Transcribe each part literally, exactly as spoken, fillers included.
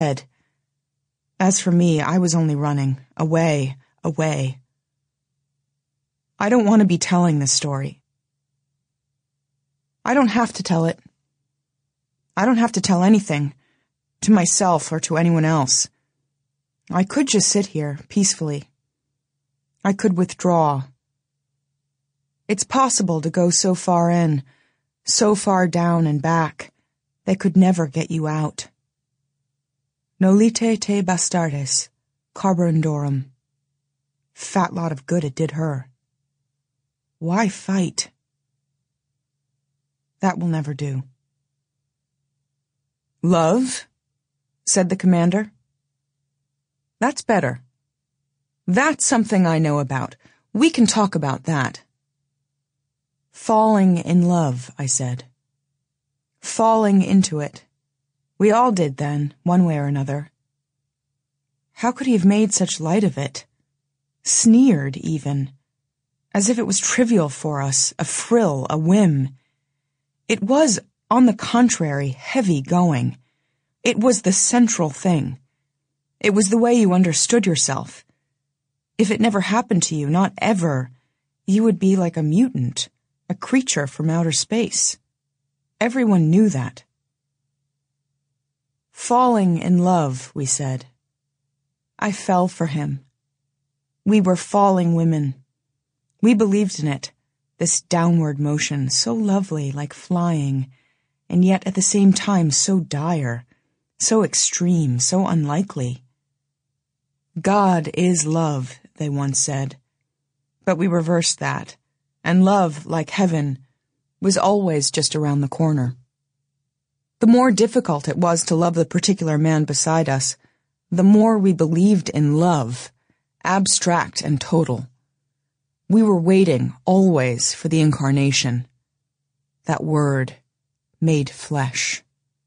head. As for me, I was only running, away, away. I don't want to be telling this story. I don't have to tell it. I don't have to tell anything, to myself or to anyone else. I could just sit here, peacefully. I could withdraw. It's possible to go so far in, so far down and back, they could never get you out. Nolite te bastardes, carborundorum. Fat lot of good it did her. Why fight? That will never do. Love? Said the commander. That's better. That's something I know about. We can talk about that. Falling in love, I said. Falling into it. We all did then, one way or another. How could he have made such light of it? Sneered, even. As if it was trivial for us, a frill, a whim. It was, on the contrary, heavy going. It was the central thing. It was the way you understood yourself. If it never happened to you, not ever, you would be like a mutant, a creature from outer space. Everyone knew that. Falling in love, we said. I fell for him. We were falling women. We believed in it, this downward motion, so lovely, like flying, and yet at the same time so dire, so extreme, so unlikely. God is love, they once said. But we reversed that, and love, like heaven, was always just around the corner. The more difficult it was to love the particular man beside us, the more we believed in love, abstract and total. We were waiting, always, for the incarnation. That word, made flesh.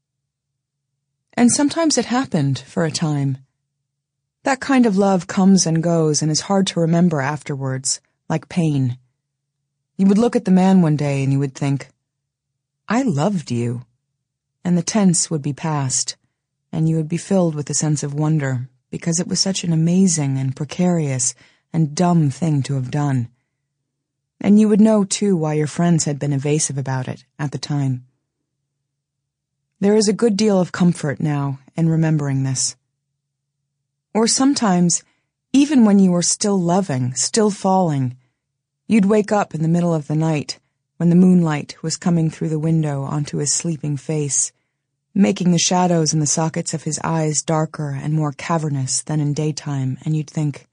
And sometimes it happened, for a time. That kind of love comes and goes and is hard to remember afterwards, like pain. You would look at the man one day and you would think, I loved you. And the tense would be past, and you would be filled with a sense of wonder, because it was such an amazing and precarious and dumb thing to have done. And you would know, too, why your friends had been evasive about it at the time. There is a good deal of comfort now in remembering this. Or sometimes, even when you were still loving, still falling, you'd wake up in the middle of the night when the moonlight was coming through the window onto his sleeping face, making the shadows in the sockets of his eyes darker and more cavernous than in daytime, and you'd think,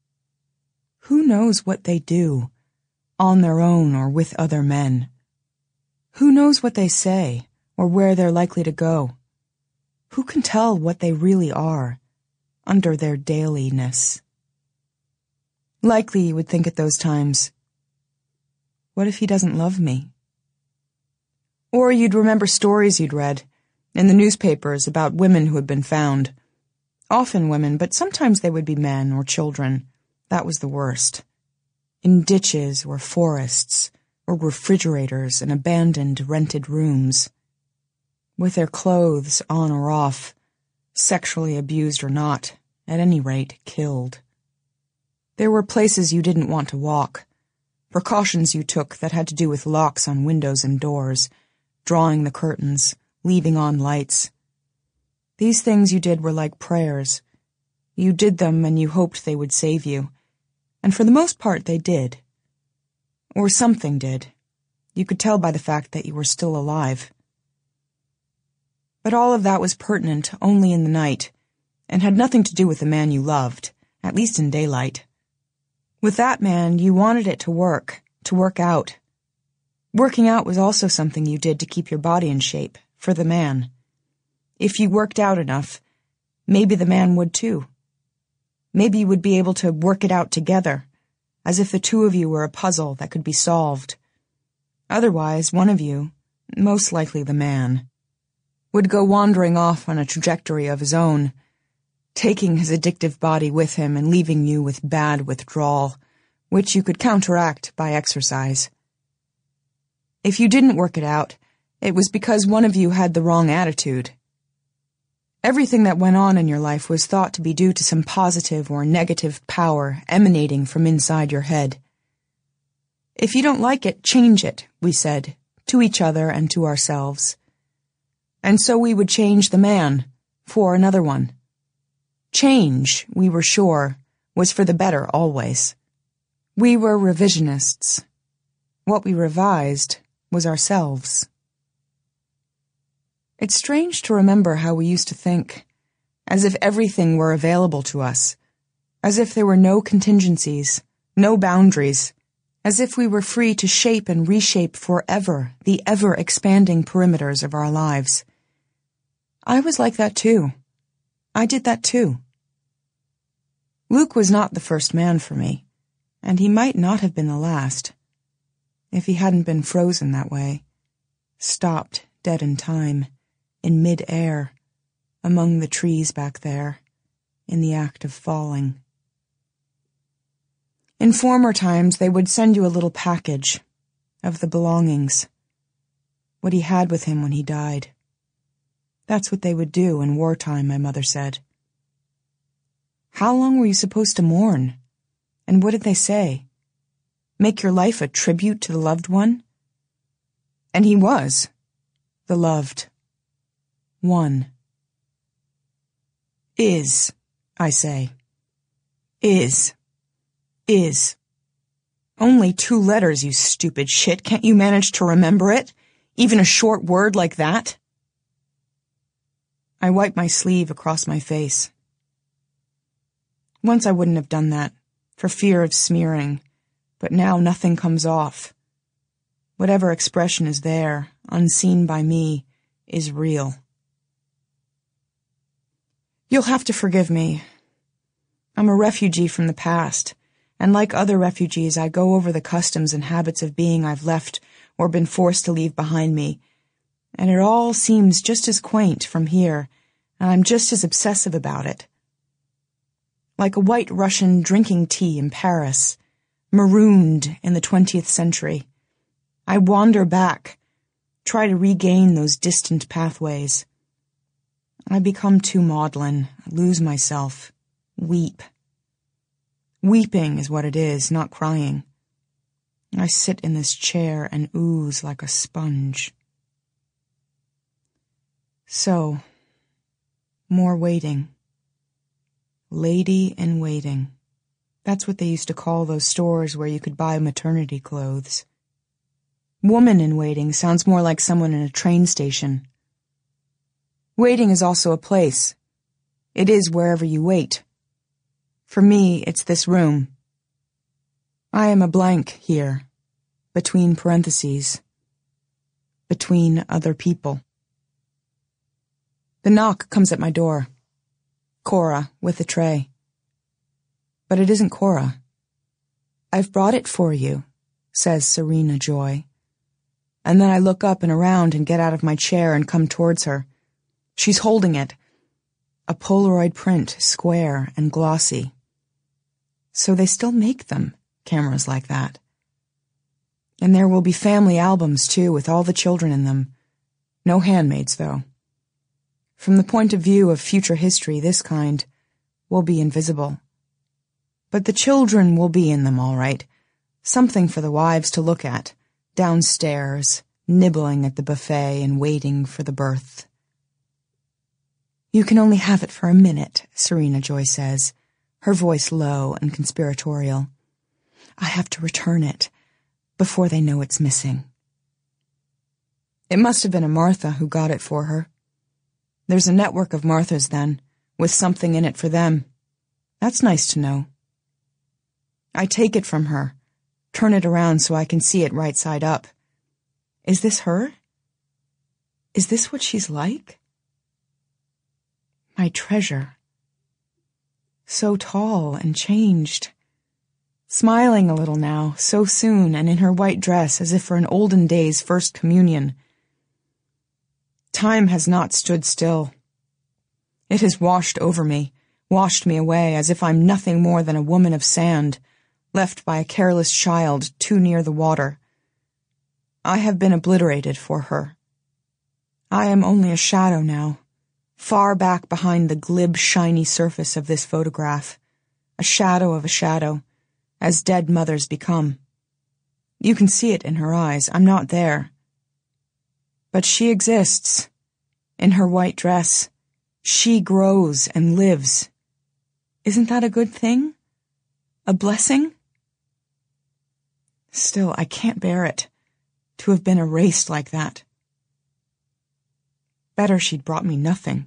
who knows what they do, on their own or with other men? Who knows what they say, or where they're likely to go? Who can tell what they really are, under their dailiness? Likely you would think at those times, what if he doesn't love me? Or you'd remember stories you'd read in the newspapers about women who had been found. Often women, but sometimes they would be men or children. That was the worst. In ditches or forests or refrigerators and abandoned rented rooms. With their clothes on or off, sexually abused or not, at any rate, killed. There were places you didn't want to walk. Precautions you took that had to do with locks on windows and doors, drawing the curtains, leaving on lights. These things you did were like prayers. You did them and you hoped they would save you, and for the most part they did. Or something did. You could tell by the fact that you were still alive. But all of that was pertinent only in the night, and had nothing to do with the man you loved, at least in daylight. With that man, you wanted it to work, to work out. Working out was also something you did to keep your body in shape, for the man. If you worked out enough, maybe the man would too. Maybe you would be able to work it out together, as if the two of you were a puzzle that could be solved. Otherwise, one of you, most likely the man, would go wandering off on a trajectory of his own, taking his addictive body with him and leaving you with bad withdrawal, which you could counteract by exercise. If you didn't work it out, it was because one of you had the wrong attitude. Everything that went on in your life was thought to be due to some positive or negative power emanating from inside your head. If you don't like it, change it, we said, to each other and to ourselves. And so we would change the man for another one. Change, we were sure, was for the better always. We were revisionists. What we revised was ourselves. It's strange to remember how we used to think, as if everything were available to us, as if there were no contingencies, no boundaries, as if we were free to shape and reshape forever the ever-expanding perimeters of our lives. I was like that too. I did that too. Luke was not the first man for me, and he might not have been the last, if he hadn't been frozen that way, stopped dead in time, in mid-air, among the trees back there, in the act of falling. In former times, they would send you a little package of the belongings, what he had with him when he died. That's what they would do in wartime, my mother said. How long were you supposed to mourn? And what did they say? Make your life a tribute to the loved one? And he was the loved one. Is, I say. Is. Is. Only two letters, you stupid shit. Can't you manage to remember it? Even a short word like that? I wipe my sleeve across my face. Once I wouldn't have done that, for fear of smearing, but now nothing comes off. Whatever expression is there, unseen by me, is real. You'll have to forgive me. I'm a refugee from the past, and like other refugees, I go over the customs and habits of being I've left or been forced to leave behind me, and it all seems just as quaint from here, and I'm just as obsessive about it. Like a white Russian drinking tea in Paris, marooned in the twentieth century, I wander back, try to regain those distant pathways. I become too maudlin, lose myself, weep. Weeping is what it is, not crying. I sit in this chair and ooze like a sponge. So, more waiting. Lady in waiting. That's what they used to call those stores where you could buy maternity clothes. Woman in waiting sounds more like someone in a train station. Waiting is also a place. It is wherever you wait. For me, it's this room. I am a blank here, between parentheses, between other people. The knock comes at my door. Cora, with a tray. But it isn't Cora. I've brought it for you, says Serena Joy. And then I look up and around and get out of my chair and come towards her. She's holding it. A Polaroid print, square and glossy. So they still make them, cameras like that. And there will be family albums, too, with all the children in them. No handmaids, though. From the point of view of future history, this kind will be invisible. But the children will be in them, all right. Something for the wives to look at, downstairs, nibbling at the buffet and waiting for the birth. You can only have it for a minute, Serena Joy says, her voice low and conspiratorial. I have to return it before they know it's missing. It must have been a Martha who got it for her. There's a network of Marthas then, with something in it for them. That's nice to know. I take it from her, turn it around so I can see it right side up. Is this her? Is this what she's like? My treasure. So tall and changed. Smiling a little now, so soon, and in her white dress as if for an olden days first communion. Time has not stood still. It has washed over me, washed me away as if I'm nothing more than a woman of sand, left by a careless child too near the water. I have been obliterated for her. I am only a shadow now, far back behind the glib, shiny surface of this photograph, a shadow of a shadow, as dead mothers become. You can see it in her eyes. I'm not there. But she exists. In her white dress. She grows and lives. Isn't that a good thing? A blessing? Still, I can't bear it, to have been erased like that. Better she'd brought me nothing.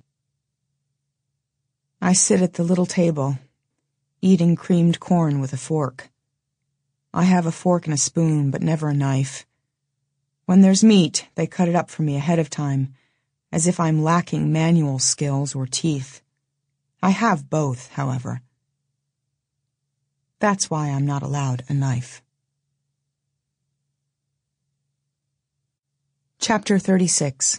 I sit at the little table, eating creamed corn with a fork. I have a fork and a spoon, but never a knife. When there's meat, they cut it up for me ahead of time, as if I'm lacking manual skills or teeth. I have both, however. That's why I'm not allowed a knife. Chapter thirty-six.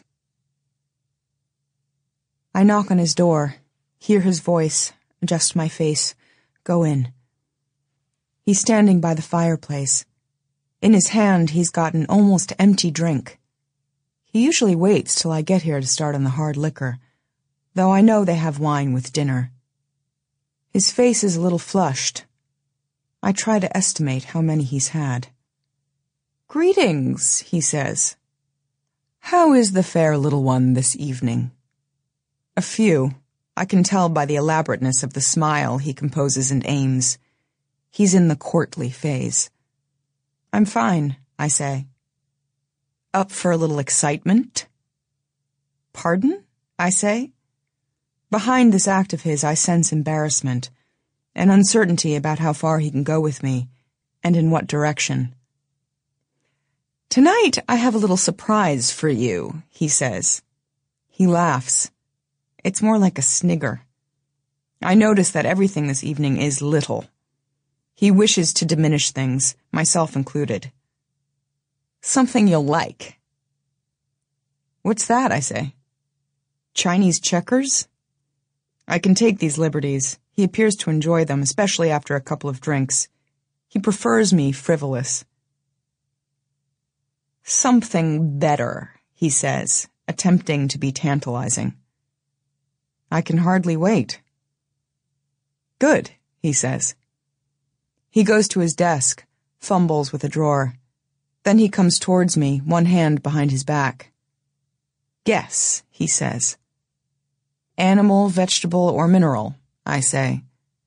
I knock on his door, hear his voice, adjust my face, go in. He's standing by the fireplace. In his hand, he's got an almost empty drink. He usually waits till I get here to start on the hard liquor, though I know they have wine with dinner. His face is a little flushed. I try to estimate how many he's had. "Greetings," he says. "How is the fair little one this evening?" A few. I can tell by the elaborateness of the smile he composes and aims. He's in the courtly phase. "I'm fine," I say. "Up for a little excitement?" "Pardon?" I say. Behind this act of his, I sense embarrassment, an uncertainty about how far he can go with me, and in what direction. "Tonight I have a little surprise for you," he says. He laughs. It's more like a snigger. I notice that everything this evening is little. He wishes to diminish things, myself included. "Something you'll like." "What's that?" I say. "Chinese checkers?" I can take these liberties. He appears to enjoy them, especially after a couple of drinks. He prefers me frivolous. "Something better," he says, attempting to be tantalizing. I can hardly wait. "Good," he says. He goes to his desk, fumbles with a drawer. Then he comes towards me, one hand behind his back. "Guess," he says. "Animal, vegetable, or mineral?" I say.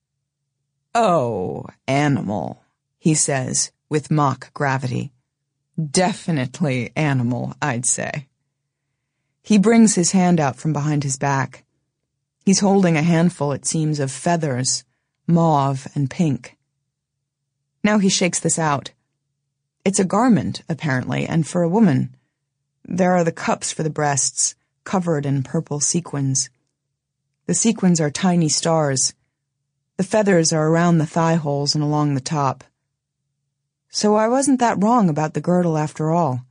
"Oh, animal," he says, with mock gravity. "Definitely animal, I'd say." He brings his hand out from behind his back. He's holding a handful, it seems, of feathers, mauve and pink. Now he shakes this out. It's a garment, apparently, and for a woman. There are the cups for the breasts, covered in purple sequins. The sequins are tiny stars. The feathers are around the thigh holes and along the top. So I wasn't that wrong about the girdle after all.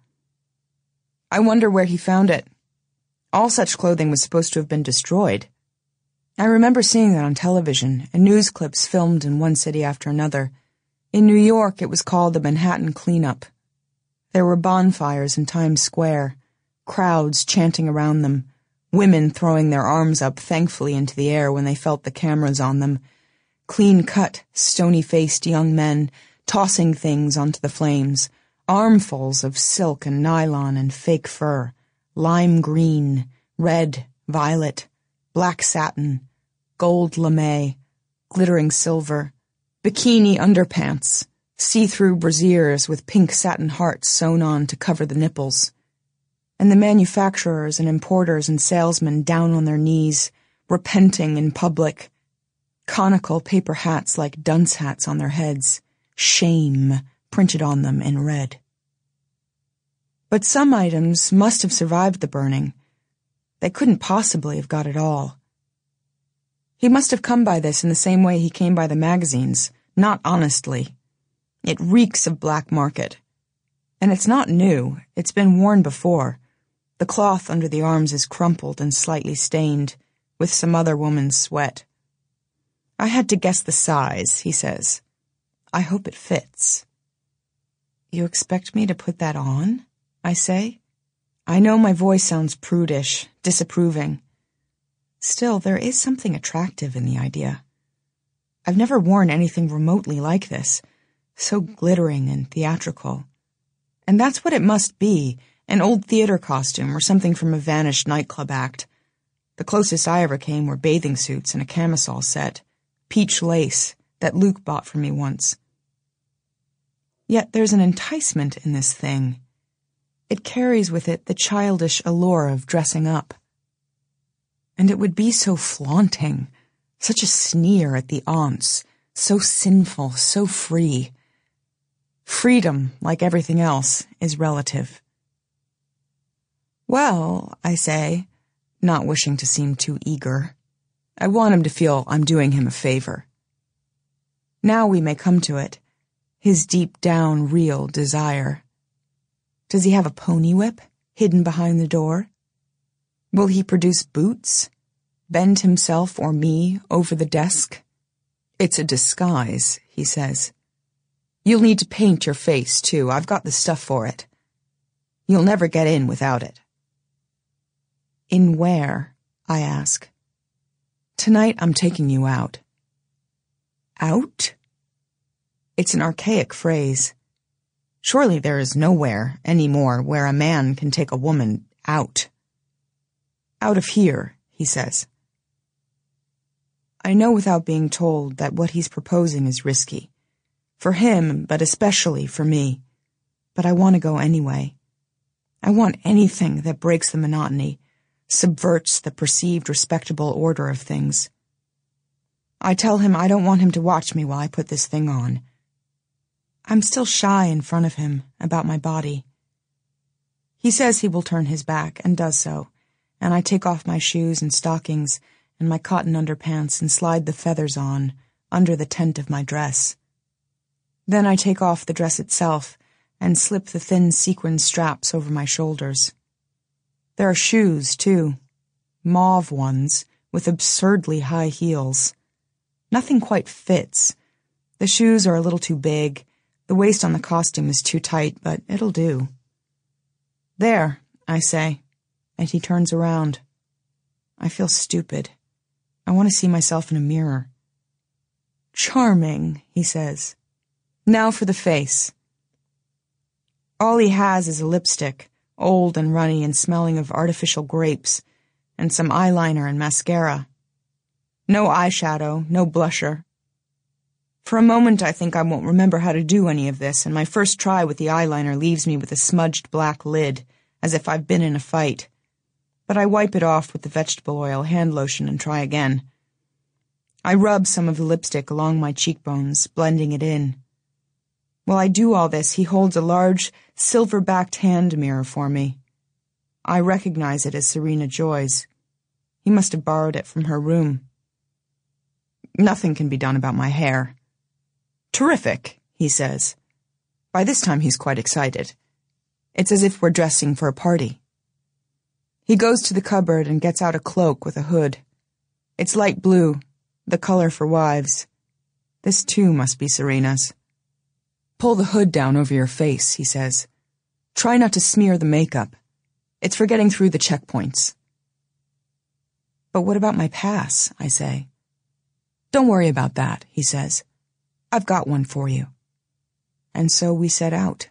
I wonder where he found it. All such clothing was supposed to have been destroyed. I remember seeing that on television, and news clips filmed in one city after another. In New York, it was called the Manhattan Cleanup. There were bonfires in Times Square, crowds chanting around them, women throwing their arms up thankfully into the air when they felt the cameras on them, clean-cut, stony-faced young men tossing things onto the flames, armfuls of silk and nylon and fake fur, lime green, red, violet, black satin, gold lame, glittering silver, bikini underpants, see-through brasiers with pink satin hearts sewn on to cover the nipples, and the manufacturers and importers and salesmen down on their knees, repenting in public, conical paper hats like dunce hats on their heads, shame printed on them in red. But some items must have survived the burning. They couldn't possibly have got it all. He must have come by this in the same way he came by the magazines, not honestly. It reeks of black market. And it's not new, it's been worn before. The cloth under the arms is crumpled and slightly stained, with some other woman's sweat. I had to guess the size, he says. I hope it fits. You expect me to put that on? I say. I know my voice sounds prudish, disapproving. Still, there is something attractive in the idea. I've never worn anything remotely like this, so glittering and theatrical. And that's what it must be, an old theater costume or something from a vanished nightclub act. The closest I ever came were bathing suits and a camisole set, peach lace, that Luke bought for me once. Yet there's an enticement in this thing. It carries with it the childish allure of dressing up. And it would be so flaunting, such a sneer at the aunts, so sinful, so free. Freedom, like everything else, is relative. Well, I say, not wishing to seem too eager. I want him to feel I'm doing him a favor. Now we may come to it, his deep-down real desire. Does he have a pony whip hidden behind the door? Will he produce boots? Bend himself or me over the desk? It's a disguise, he says. You'll need to paint your face, too. I've got the stuff for it. You'll never get in without it. In where? I ask. Tonight I'm taking you out. Out? It's an archaic phrase. Surely there is nowhere anymore where a man can take a woman out. Out of here, he says. I know without being told that what he's proposing is risky. For him, but especially for me. But I want to go anyway. I want anything that breaks the monotony, subverts the perceived respectable order of things. I tell him I don't want him to watch me while I put this thing on. I'm still shy in front of him about my body. He says he will turn his back, and does so, and I take off my shoes and stockings and my cotton underpants and slide the feathers on, under the tent of my dress. Then I take off the dress itself and slip the thin sequin straps over my shoulders. There are shoes, too, mauve ones with absurdly high heels. Nothing quite fits. The shoes are a little too big. The waist on the costume is too tight, but it'll do. There, I say, and he turns around. I feel stupid. I want to see myself in a mirror. Charming, he says. Now for the face. All he has is a lipstick, old and runny and smelling of artificial grapes, and some eyeliner and mascara. No eyeshadow, no blusher. For a moment I think I won't remember how to do any of this, and my first try with the eyeliner leaves me with a smudged black lid, as if I've been in a fight. But I wipe it off with the vegetable oil hand lotion and try again. I rub some of the lipstick along my cheekbones, blending it in. While I do all this, he holds a large, silver-backed hand mirror for me. I recognize it as Serena Joy's. He must have borrowed it from her room. Nothing can be done about my hair. Terrific, he says. By this time he's quite excited. It's as if we're dressing for a party. He goes to the cupboard and gets out a cloak with a hood. It's light blue, the color for wives. This too must be Serena's. Pull the hood down over your face, he says. Try not to smear the makeup. It's for getting through the checkpoints. But what about my pass, I say. Don't worry about that, he says. I've got one for you. And so we set out.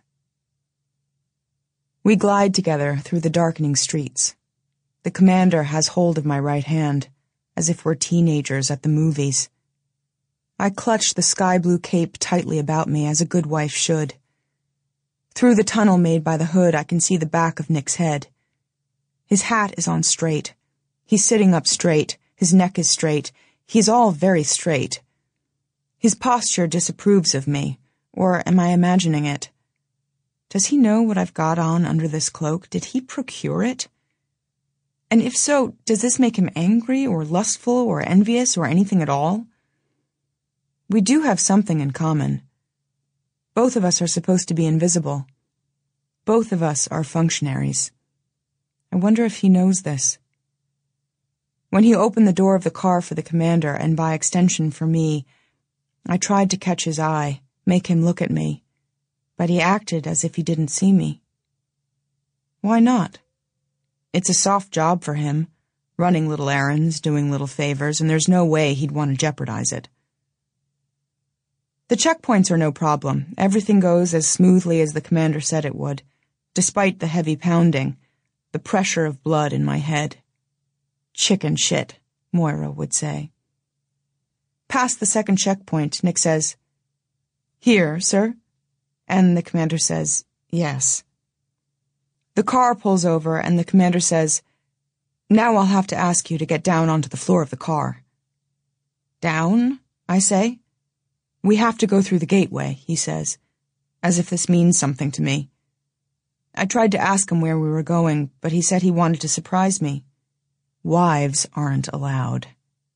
We glide together through the darkening streets. The commander has hold of my right hand, as if we're teenagers at the movies. I clutch the sky-blue cape tightly about me, as a good wife should. Through the tunnel made by the hood, I can see the back of Nick's head. His hat is on straight. He's sitting up straight. His neck is straight. He's all very straight. His posture disapproves of me, or am I imagining it? Does he know what I've got on under this cloak? Did he procure it? And if so, does this make him angry or lustful or envious or anything at all? We do have something in common. Both of us are supposed to be invisible. Both of us are functionaries. I wonder if he knows this. When he opened the door of the car for the commander, and by extension for me, I tried to catch his eye, make him look at me, but he acted as if he didn't see me. Why not? It's a soft job for him, running little errands, doing little favors, and there's no way he'd want to jeopardize it. The checkpoints are no problem. Everything goes as smoothly as the commander said it would, despite the heavy pounding, the pressure of blood in my head. Chicken shit, Moira would say. Past the second checkpoint, Nick says, "Here, sir?" And the commander says, "Yes." The car pulls over and the commander says, "Now I'll have to ask you to get down onto the floor of the car." "Down?" I say. "We have to go through the gateway," he says, as if this means something to me. I tried to ask him where we were going, but he said he wanted to surprise me. Wives aren't allowed.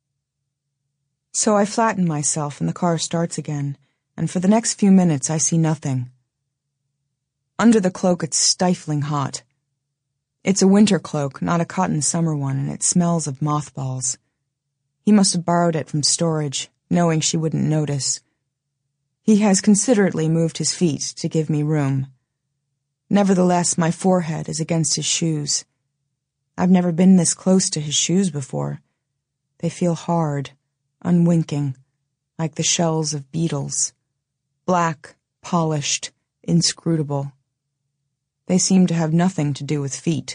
So I flatten myself and the car starts again, and for the next few minutes I see nothing. Under the cloak it's stifling hot. It's a winter cloak, not a cotton summer one, and it smells of mothballs. He must have borrowed it from storage, knowing she wouldn't notice. He has considerately moved his feet to give me room. Nevertheless, my forehead is against his shoes. I've never been this close to his shoes before. They feel hard, unwinking, like the shells of beetles. Black, polished, inscrutable. They seem to have nothing to do with feet.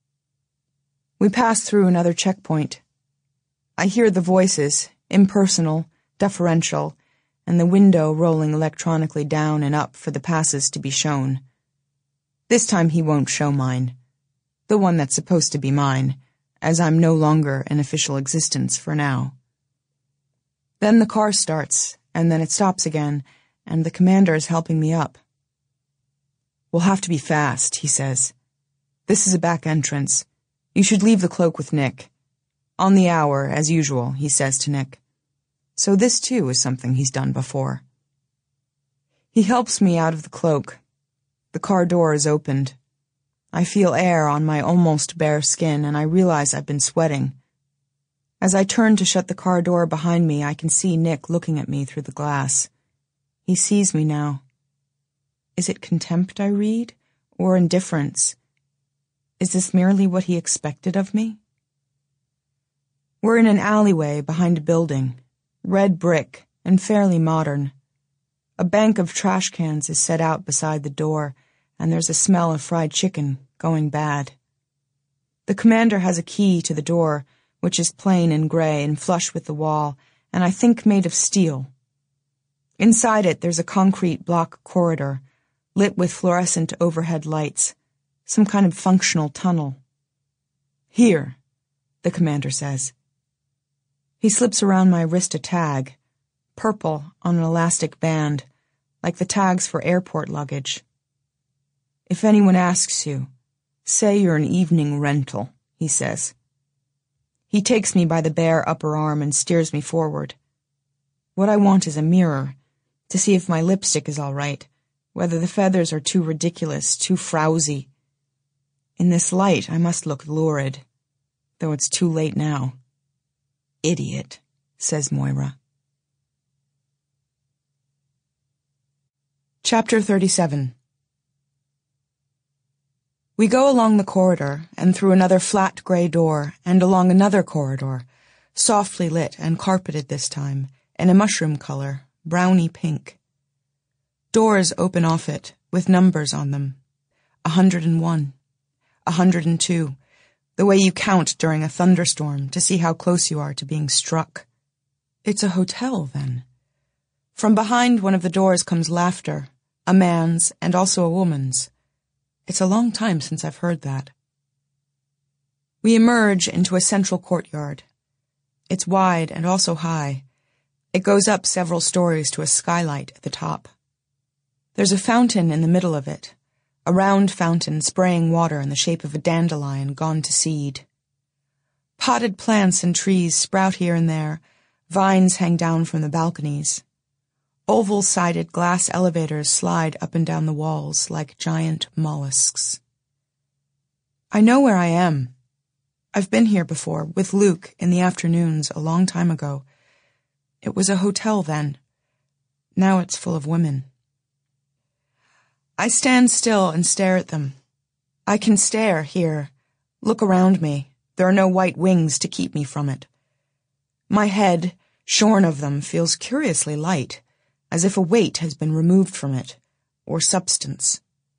We pass through another checkpoint. I hear the voices, impersonal, deferential, and the window rolling electronically down and up for the passes to be shown. This time he won't show mine, the one that's supposed to be mine, as I'm no longer in official existence for now. Then the car starts, and then it stops again, and the commander is helping me up. "We'll have to be fast," he says. "This is a back entrance. You should leave the cloak with Nick. On the hour, as usual," he says to Nick. So this, too, is something he's done before. He helps me out of the cloak. The car door is opened. I feel air on my almost bare skin, and I realize I've been sweating. As I turn to shut the car door behind me, I can see Nick looking at me through the glass. He sees me now. Is it contempt I read, or indifference? Is this merely what he expected of me? We're in an alleyway behind a building. Red brick, and fairly modern. A bank of trash cans is set out beside the door, and there's a smell of fried chicken going bad. The commander has a key to the door, which is plain and gray and flush with the wall, and I think made of steel. Inside it there's a concrete block corridor, lit with fluorescent overhead lights, some kind of functional tunnel. "Here," the commander says. He slips around my wrist a tag, purple on an elastic band, like the tags for airport luggage. "If anyone asks you, say you're an evening rental," he says. He takes me by the bare upper arm and steers me forward. What I want is a mirror, to see if my lipstick is all right, whether the feathers are too ridiculous, too frowsy. In this light, I must look lurid, though it's too late now. "Idiot," says Moira. Chapter thirty-seven. We go along the corridor, and through another flat gray door, and along another corridor, softly lit and carpeted this time, in a mushroom color, browny pink. Doors open off it, with numbers on them. A hundred and one. A hundred and two. The way you count during a thunderstorm to see how close you are to being struck. It's a hotel, then. From behind one of the doors comes laughter, a man's and also a woman's. It's a long time since I've heard that. We emerge into a central courtyard. It's wide and also high. It goes up several stories to a skylight at the top. There's a fountain in the middle of it. A round fountain spraying water in the shape of a dandelion gone to seed. Potted plants and trees sprout here and there. Vines hang down from the balconies. Oval-sided glass elevators slide up and down the walls like giant mollusks. I know where I am. I've been here before, with Luke, in the afternoons a long time ago. It was a hotel then. Now it's full of women. I stand still and stare at them. I can stare here, look around me, There are no white wings to keep me from it. My head, shorn of them, feels curiously light, as if a weight has been removed from it, or substance.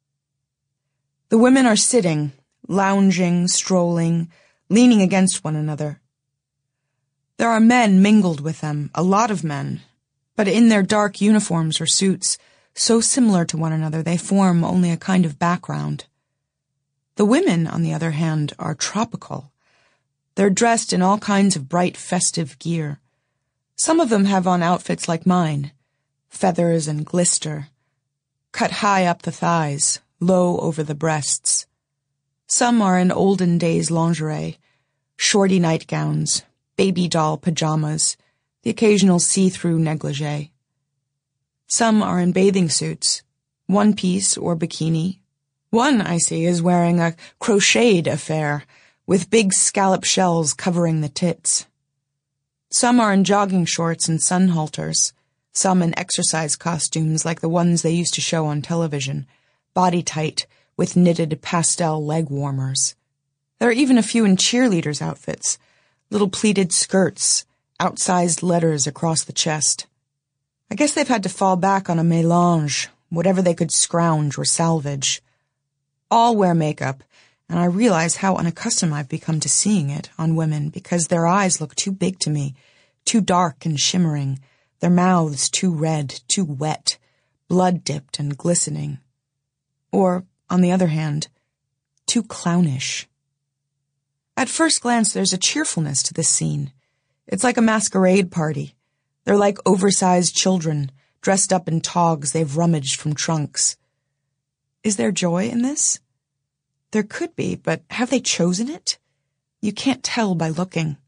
The women are sitting, lounging, strolling, leaning against one another. There are men mingled with them, a lot of men, but in their dark uniforms or suits, so similar to one another they form only a kind of background. The women, on the other hand, are tropical. They're dressed in all kinds of bright festive gear. Some of them have on outfits like mine, feathers and glister, cut high up the thighs, low over the breasts. Some are in olden days lingerie, shorty nightgowns, baby doll pajamas, the occasional see-through negligee. Some are in bathing suits, one-piece or bikini. One, I see, is wearing a crocheted affair, with big scallop shells covering the tits. Some are in jogging shorts and sun halters, some in exercise costumes like the ones they used to show on television, body-tight, with knitted pastel leg warmers. There are even a few in cheerleaders' outfits, little pleated skirts, outsized letters across the chest. I guess they've had to fall back on a mélange, whatever they could scrounge or salvage. All wear makeup, and I realize how unaccustomed I've become to seeing it on women because their eyes look too big to me, too dark and shimmering, their mouths too red, too wet, blood-dipped and glistening. Or, on the other hand, too clownish. At first glance, there's a cheerfulness to this scene. It's like a masquerade party. They're like oversized children, dressed up in togs they've rummaged from trunks. Is there joy in this? There could be, but have they chosen it? You can't tell by looking.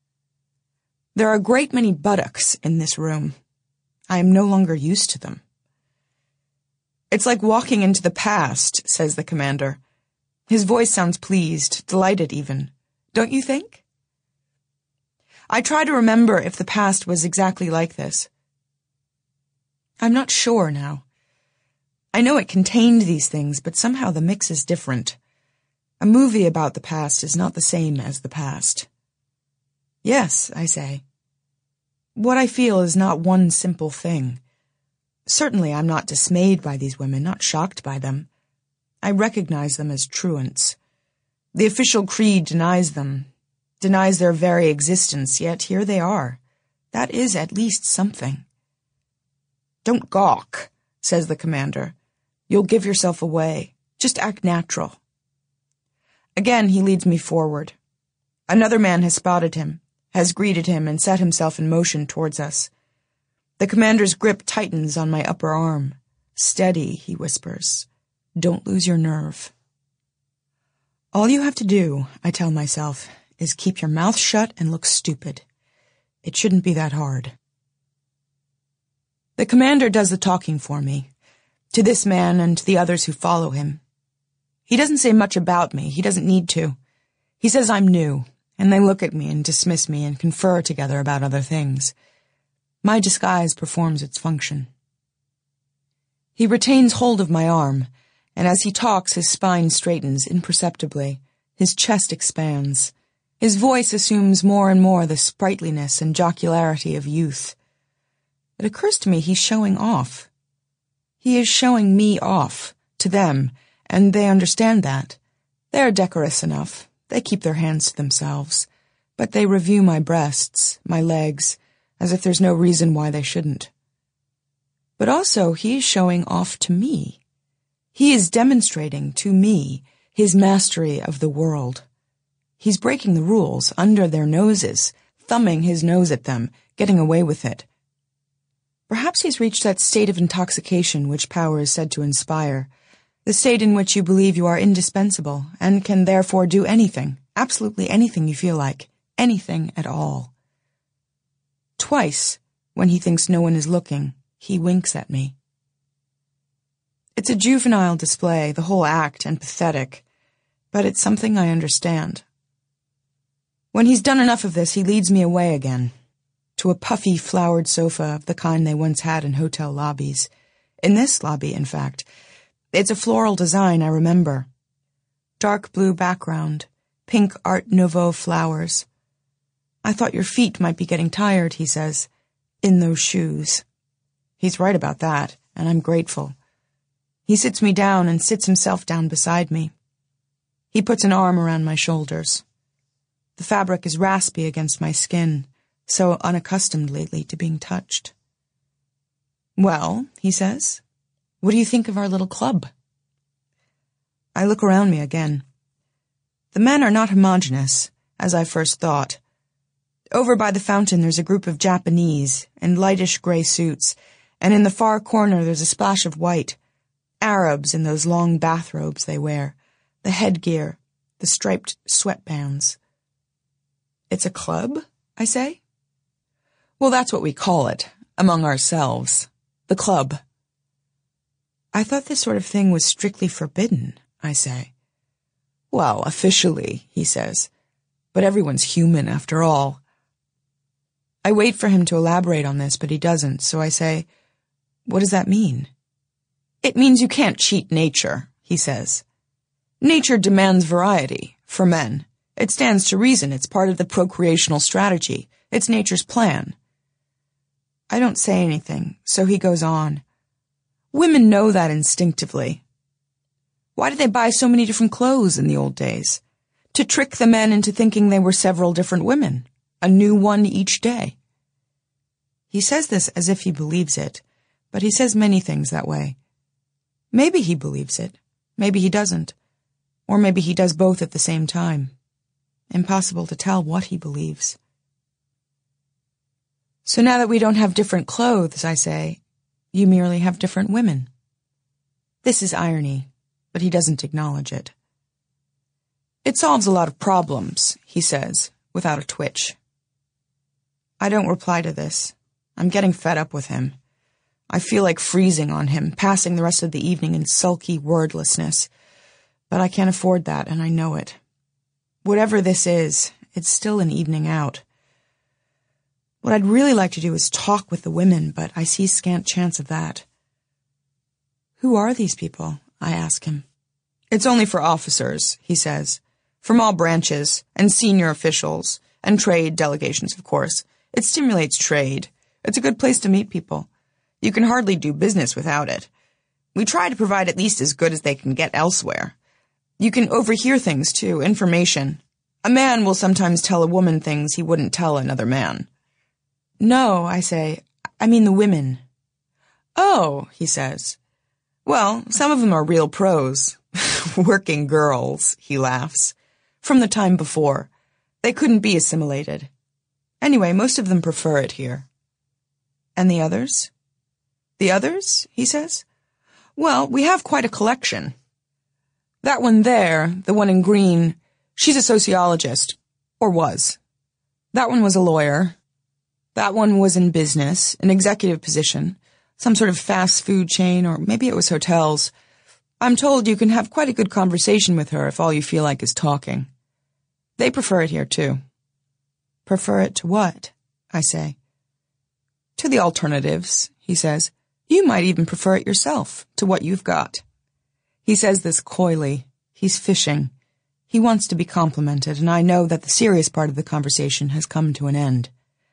There are a great many buttocks in this room. I am no longer used to them. It's like walking into the past, says the commander. His voice sounds pleased, delighted even. Don't you think? I try to remember if the past was exactly like this. I'm not sure now. I know it contained these things, but somehow the mix is different. A movie about the past is not the same as the past. Yes, I say. What I feel is not one simple thing. Certainly I'm not dismayed by these women, not shocked by them. I recognize them as truants. The official creed denies them, denies their very existence, yet here they are. That is at least something. Don't gawk, says the commander. You'll give yourself away. Just act natural. Again he leads me forward. Another man has spotted him, has greeted him and set himself in motion towards us. The commander's grip tightens on my upper arm. Steady, he whispers. Don't lose your nerve. All you have to do, I tell myself, is keep your mouth shut and look stupid. It shouldn't be that hard. The commander does the talking for me, to this man and to the others who follow him. He doesn't say much about me. He doesn't need to. He says I'm new, and they look at me and dismiss me and confer together about other things. My disguise performs its function. He retains hold of my arm, and as he talks his spine straightens imperceptibly, his chest expands. His voice assumes more and more the sprightliness and jocularity of youth. It occurs to me he's showing off. He is showing me off, to them, and they understand that. They are decorous enough. They keep their hands to themselves. But they review my breasts, my legs, as if there's no reason why they shouldn't. But also he is showing off to me. He is demonstrating to me his mastery of the world. He's breaking the rules under their noses, thumbing his nose at them, getting away with it. Perhaps he's reached that state of intoxication which power is said to inspire, the state in which you believe you are indispensable and can therefore do anything, absolutely anything you feel like, anything at all. Twice, when he thinks no one is looking, he winks at me. It's a juvenile display, the whole act, and pathetic, but it's something I understand. When he's done enough of this, he leads me away again, to a puffy, flowered sofa of the kind they once had in hotel lobbies. In this lobby, in fact. It's a floral design, I remember. Dark blue background, pink Art Nouveau flowers. I thought your feet might be getting tired, he says, in those shoes. He's right about that, and I'm grateful. He sits me down and sits himself down beside me. He puts an arm around my shoulders. The fabric is raspy against my skin, so unaccustomed lately to being touched. Well, he says, what do you think of our little club? I look around me again. The men are not homogeneous, as I first thought. Over by the fountain there's a group of Japanese in lightish gray suits, and in the far corner there's a splash of white, Arabs in those long bathrobes they wear, the headgear, the striped sweatbands. It's a club, I say? Well, that's what we call it, among ourselves. The club. I thought this sort of thing was strictly forbidden, I say. Well, officially, he says, but everyone's human after all. I wait for him to elaborate on this, but he doesn't, so I say, what does that mean? It means you can't cheat nature, he says. Nature demands variety, for men. It stands to reason, it's part of the procreational strategy. It's nature's plan. I don't say anything, so he goes on. Women know that instinctively. Why did they buy so many different clothes in the old days? To trick the men into thinking they were several different women, a new one each day. He says this as if he believes it, but he says many things that way. Maybe he believes it, maybe he doesn't, or maybe he does both at the same time. Impossible to tell what he believes. So now that we don't have different clothes, I say, you merely have different women. This is irony, but he doesn't acknowledge it. It solves a lot of problems, he says, without a twitch. I don't reply to this. I'm getting fed up with him. I feel like freezing on him, passing the rest of the evening in sulky wordlessness. But I can't afford that, and I know it. Whatever this is, it's still an evening out. What I'd really like to do is talk with the women, but I see scant chance of that. Who are these people? I ask him. It's only for officers, he says. From all branches, and senior officials, and trade delegations, of course. It stimulates trade. It's a good place to meet people. You can hardly do business without it. We try to provide at least as good as they can get elsewhere. You can overhear things, too, information. A man will sometimes tell a woman things he wouldn't tell another man. No, I say, I mean the women. Oh, he says. Well, some of them are real pros. Working girls, he laughs. From the time before. They couldn't be assimilated. Anyway, most of them prefer it here. And the others? The others, he says? Well, we have quite a collection. That one there, the one in green, she's a sociologist. Or was. That one was a lawyer. That one was in business, an executive position, some sort of fast food chain, or maybe it was hotels. I'm told you can have quite a good conversation with her if all you feel like is talking. They prefer it here, too. Prefer it to what? I say. To the alternatives, he says. You might even prefer it yourself, to what you've got. He says this coyly. He's fishing. He wants to be complimented, and I know that the serious part of the conversation has come to an end.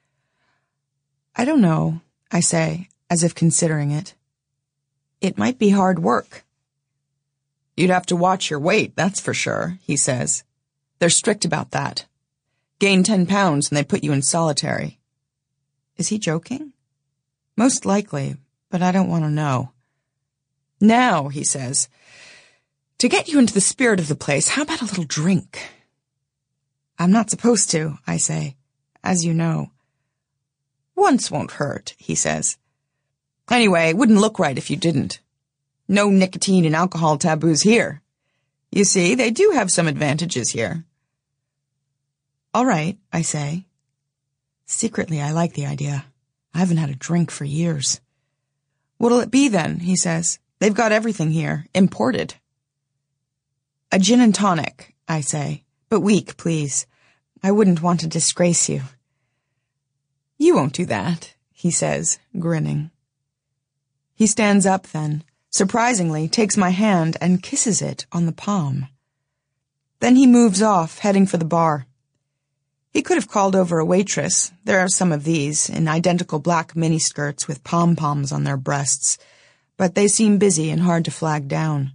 I don't know, I say, as if considering it. It might be hard work. You'd have to watch your weight, that's for sure, he says. They're strict about that. Gain ten pounds and they put you in solitary. Is he joking? Most likely, but I don't want to know. Now, he says, to get you into the spirit of the place, how about a little drink? I'm not supposed to, I say, as you know. Once won't hurt, he says. Anyway, it wouldn't look right if you didn't. No nicotine and alcohol taboos here. You see, they do have some advantages here. All right, I say. Secretly, I like the idea. I haven't had a drink for years. What'll it be then, he says. They've got everything here, imported. A gin and tonic, I say, but weak, please. I wouldn't want to disgrace you. You won't do that, he says, grinning. He stands up then, surprisingly takes my hand and kisses it on the palm. Then he moves off, heading for the bar. He could have called over a waitress. There are some of these, in identical black miniskirts with pom-poms on their breasts, but they seem busy and hard to flag down.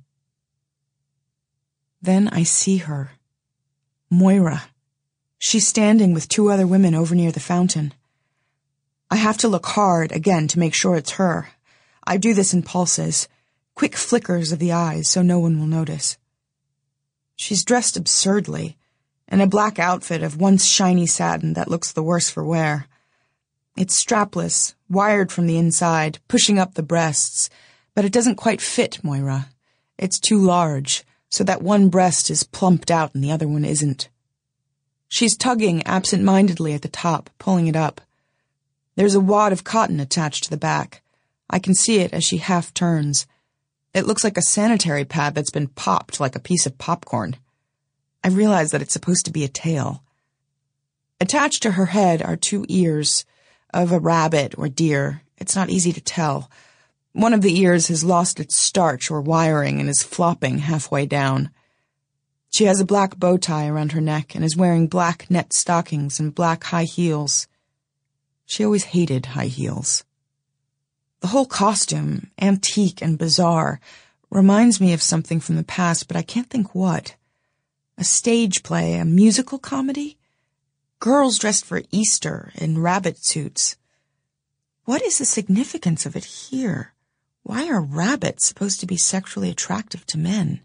Then I see her. Moira. She's standing with two other women over near the fountain. I have to look hard, again, to make sure it's her. I do this in pulses, quick flickers of the eyes so no one will notice. She's dressed absurdly, in a black outfit of once shiny satin that looks the worse for wear. It's strapless, wired from the inside, pushing up the breasts, but it doesn't quite fit Moira. It's too large, so that one breast is plumped out and the other one isn't. She's tugging absent-mindedly at the top, pulling it up. There's a wad of cotton attached to the back. I can see it as she half turns. It looks like a sanitary pad that's been popped like a piece of popcorn. I realize that it's supposed to be a tail. Attached to her head are two ears, of a rabbit or deer. It's not easy to tell. One of the ears has lost its starch or wiring and is flopping halfway down. She has a black bow tie around her neck and is wearing black net stockings and black high heels. She always hated high heels. The whole costume, antique and bizarre, reminds me of something from the past, but I can't think what. A stage play, a musical comedy? Girls dressed for Easter in rabbit suits. What is the significance of it here? Why are rabbits supposed to be sexually attractive to men?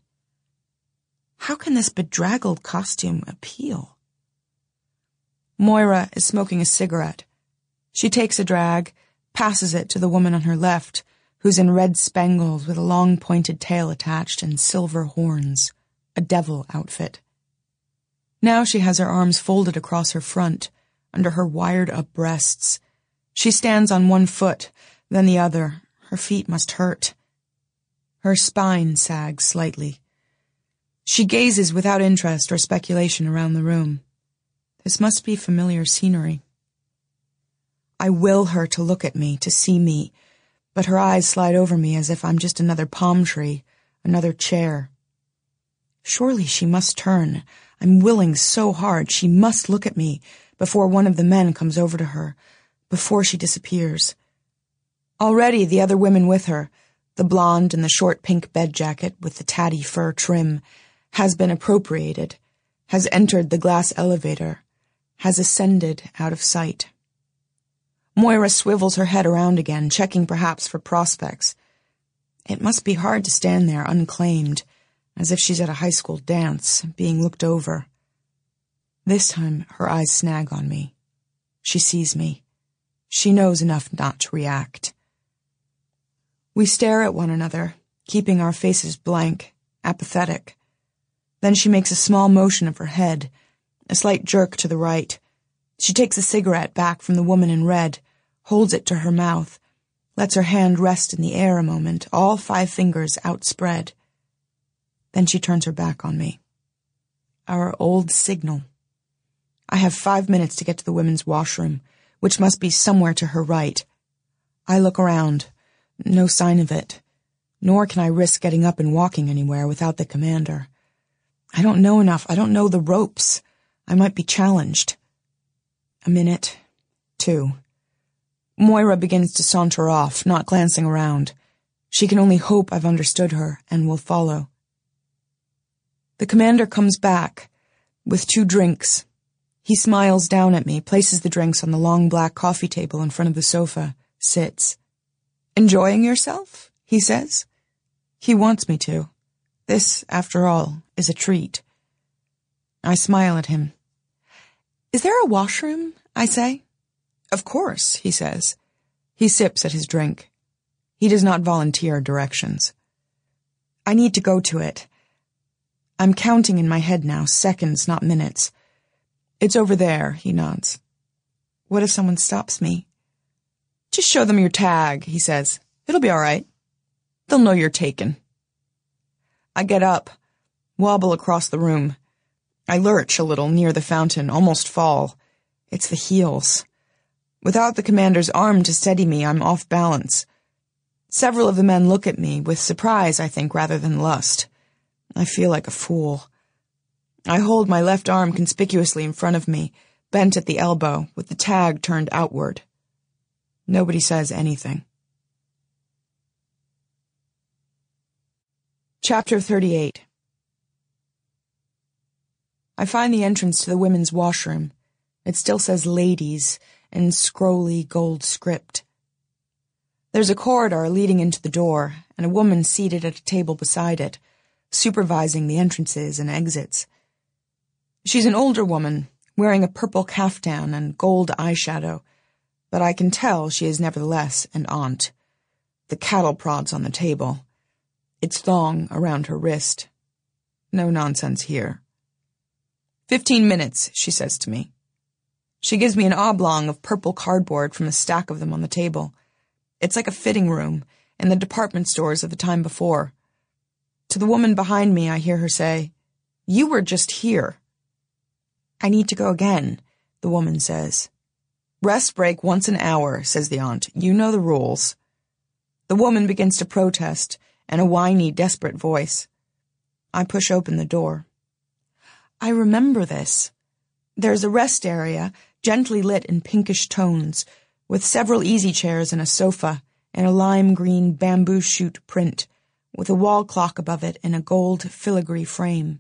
How can this bedraggled costume appeal? Moira is smoking a cigarette. She takes a drag, passes it to the woman on her left, who's in red spangles with a long pointed tail attached and silver horns, a devil outfit. Now she has her arms folded across her front, under her wired-up breasts. She stands on one foot, then the other. Her feet must hurt. Her spine sags slightly. She gazes without interest or speculation around the room. This must be familiar scenery. I will her to look at me, to see me, but her eyes slide over me as if I'm just another palm tree, another chair. Surely she must turn. I'm willing so hard. She must look at me before one of the men comes over to her, before she disappears. Already the other women with her, the blonde in the short pink bed jacket with the tatty fur trim, has been appropriated, has entered the glass elevator, has ascended out of sight. Moira swivels her head around again, checking perhaps for prospects. It must be hard to stand there unclaimed, as if she's at a high school dance, being looked over. This time her eyes snag on me. She sees me. She knows enough not to react. We stare at one another, keeping our faces blank, apathetic. Then she makes a small motion of her head, a slight jerk to the right. She takes a cigarette back from the woman in red, holds it to her mouth, lets her hand rest in the air a moment, all five fingers outspread. Then she turns her back on me. Our old signal. I have five minutes to get to the women's washroom, which must be somewhere to her right. I look around. No sign of it. Nor can I risk getting up and walking anywhere without the commander. I don't know enough. I don't know the ropes. I might be challenged. A minute. Two. Moira begins to saunter off, not glancing around. She can only hope I've understood her and will follow. The commander comes back, with two drinks. He smiles down at me, places the drinks on the long black coffee table in front of the sofa, sits. "Enjoying yourself?" he says. He wants me to. This, after all, is a treat. I smile at him. "Is there a washroom?" I say. "Of course," he says. He sips at his drink. He does not volunteer directions. I need to go to it. I'm counting in my head now, seconds, not minutes. "It's over there," he nods. "What if someone stops me?" "Just show them your tag," he says. "It'll be all right. They'll know you're taken." I get up, wobble across the room. I lurch a little near the fountain, almost fall. It's the heels. Without the commander's arm to steady me, I'm off balance. Several of the men look at me, with surprise, I think, rather than lust. I feel like a fool. I hold my left arm conspicuously in front of me, bent at the elbow, with the tag turned outward. Nobody says anything. Chapter thirty-eight. I find the entrance to the women's washroom. It still says ladies in scrolly gold script. There's a corridor leading into the door, and a woman seated at a table beside it, supervising the entrances and exits. She's an older woman, wearing a purple caftan and gold eyeshadow, but I can tell she is nevertheless an aunt. The cattle prod's on the table. Its thong around her wrist. No nonsense here. Fifteen minutes, she says to me. She gives me an oblong of purple cardboard from a stack of them on the table. It's like a fitting room in the department stores of the time before. To the woman behind me, I hear her say, "You were just here." "I need to go again," the woman says. "Rest break once an hour," says the aunt. "You know the rules." The woman begins to protest in a whiny, desperate voice. I push open the door. I remember this. There's a rest area, gently lit in pinkish tones, with several easy chairs and a sofa in a lime-green bamboo shoot print, with a wall clock above it in a gold filigree frame.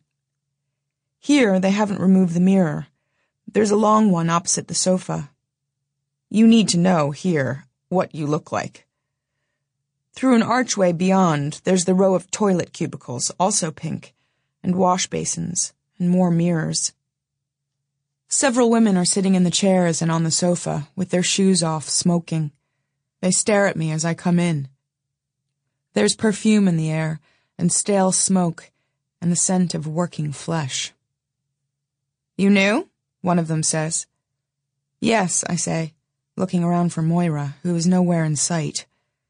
Here they haven't removed the mirror. There's a long one opposite the sofa. You need to know, here, what you look like. Through an archway beyond, there's the row of toilet cubicles, also pink, and wash basins, and more mirrors. Several women are sitting in the chairs and on the sofa, with their shoes off, smoking. They stare at me as I come in. There's perfume in the air, and stale smoke, and the scent of working flesh. "You knew?" one of them says. "Yes," I say, looking around for Moira, who is nowhere in sight.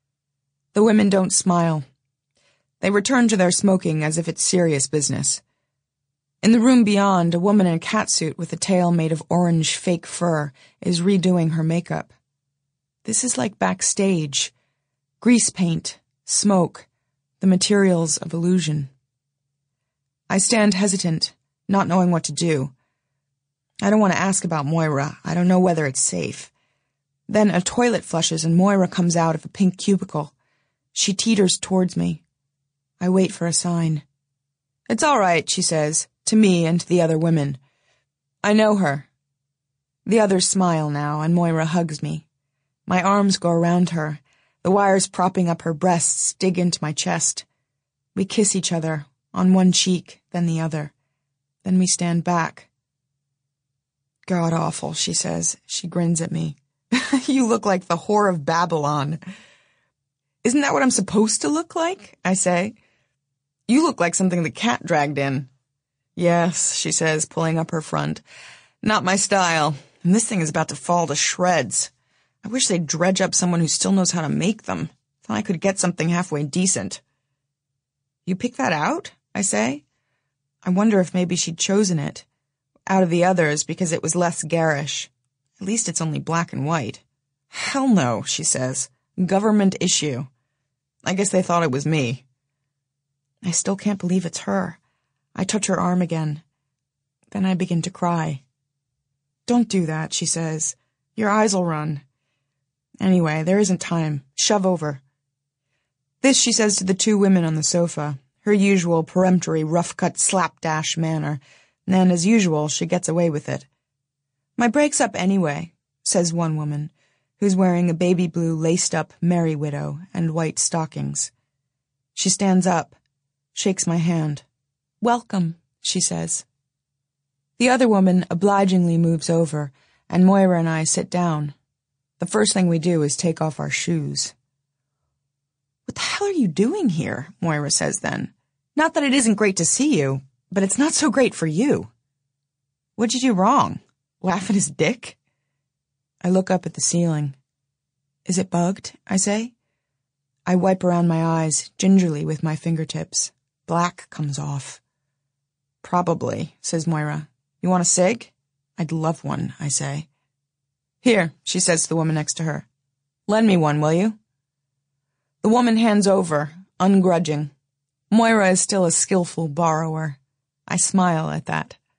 The women don't smile. They return to their smoking as if it's serious business. In the room beyond, a woman in a catsuit with a tail made of orange fake fur is redoing her makeup. This is like backstage. Grease paint, smoke, the materials of illusion. I stand hesitant, not knowing what to do. I don't want to ask about Moira. I don't know whether it's safe. Then a toilet flushes and Moira comes out of a pink cubicle. She teeters towards me. I wait for a sign. "It's all right," she says, to me and to the other women. "I know her." The others smile now, and Moira hugs me. My arms go around her. The wires propping up her breasts dig into my chest. We kiss each other, on one cheek, then the other. Then we stand back. "God awful," she says. She grins at me. "You look like the whore of Babylon." "Isn't that what I'm supposed to look like?" I say. "You look like something the cat dragged in." "Yes," she says, pulling up her front. "Not my style, and this thing is about to fall to shreds. I wish they'd dredge up someone who still knows how to make them. Then I could get something halfway decent." "You pick that out?" I say. I wonder if maybe she'd chosen it, out of the others, because it was less garish. At least it's only black and white. "Hell no," she says. "Government issue." I guess they thought it was me. I still can't believe it's her. I touch her arm again. Then I begin to cry. "Don't do that," she says. "Your eyes'll run." Anyway, there isn't time. Shove over. This she says to the two women on the sofa, her usual peremptory rough-cut slapdash manner, and as usual, she gets away with it. "My break's up anyway," says one woman, who's wearing a baby blue laced-up Merry Widow and white stockings. She stands up, shakes my hand. "Welcome," she says. The other woman obligingly moves over, and Moira and I sit down. The first thing we do is take off our shoes. "What the hell are you doing here?" Moira says then. "Not that it isn't great to see you, but it's not so great for you." "What'd you do wrong? Laugh at his dick?" I look up at the ceiling. "Is it bugged?" I say. I wipe around my eyes gingerly with my fingertips. Black comes off. "Probably," says Moira. "You want a cig?" "I'd love one," I say. "Here," she says to the woman next to her. "Lend me one, will you?" The woman hands over, ungrudging. Moira is still a skillful borrower. I smile at that.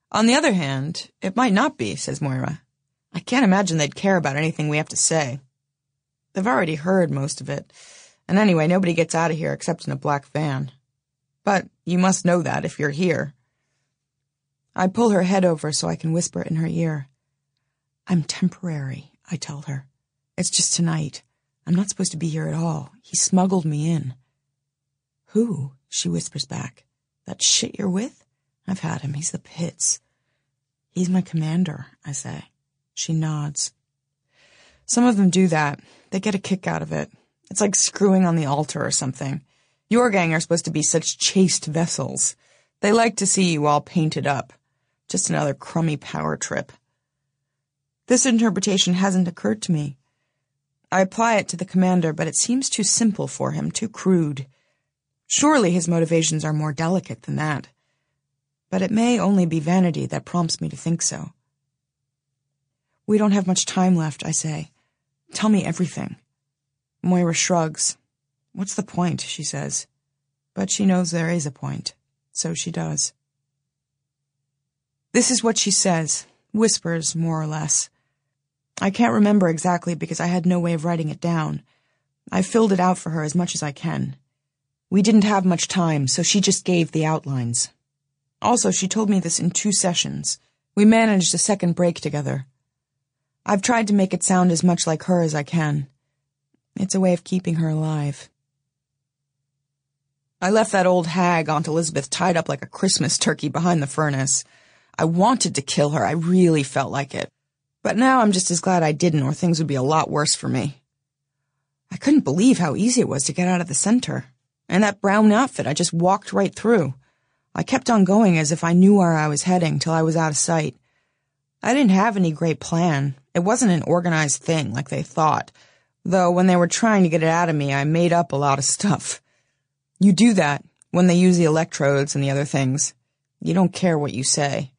On the other hand, it might not be, says Moira. I can't imagine they'd care about anything we have to say. They've already heard most of it. And anyway, nobody gets out of here except in a black van. But you must know that if you're here. I pull her head over so I can whisper in her ear. I'm temporary, I tell her. It's just tonight. I'm not supposed to be here at all. He smuggled me in. Who? She whispers back. That shit you're with? I've had him. He's the pits. He's my commander, I say. She nods. Some of them do that. They get a kick out of it. It's like screwing on the altar or something. Your gang are supposed to be such chaste vessels. They like to see you all painted up. Just another crummy power trip. This interpretation hasn't occurred to me. I apply it to the commander, but it seems too simple for him, too crude. Surely his motivations are more delicate than that. But it may only be vanity that prompts me to think so. We don't have much time left, I say. Tell me everything. Moira shrugs. What's the point, she says. But she knows there is a point, so she does. This is what she says, whispers more or less. I can't remember exactly because I had no way of writing it down. I filled it out for her as much as I can. We didn't have much time, so she just gave the outlines. Also, she told me this in two sessions. We managed a second break together. I've tried to make it sound as much like her as I can. It's a way of keeping her alive. I left that old hag, Aunt Elizabeth, tied up like a Christmas turkey behind the furnace. I wanted to kill her. I really felt like it. But now I'm just as glad I didn't, or things would be a lot worse for me. I couldn't believe how easy it was to get out of the center. And that brown outfit, I just walked right through. I kept on going as if I knew where I was heading till I was out of sight. I didn't have any great plan. It wasn't an organized thing like they thought. Though when they were trying to get it out of me, I made up a lot of stuff. You do that when they use the electrodes and the other things. You don't care what you say.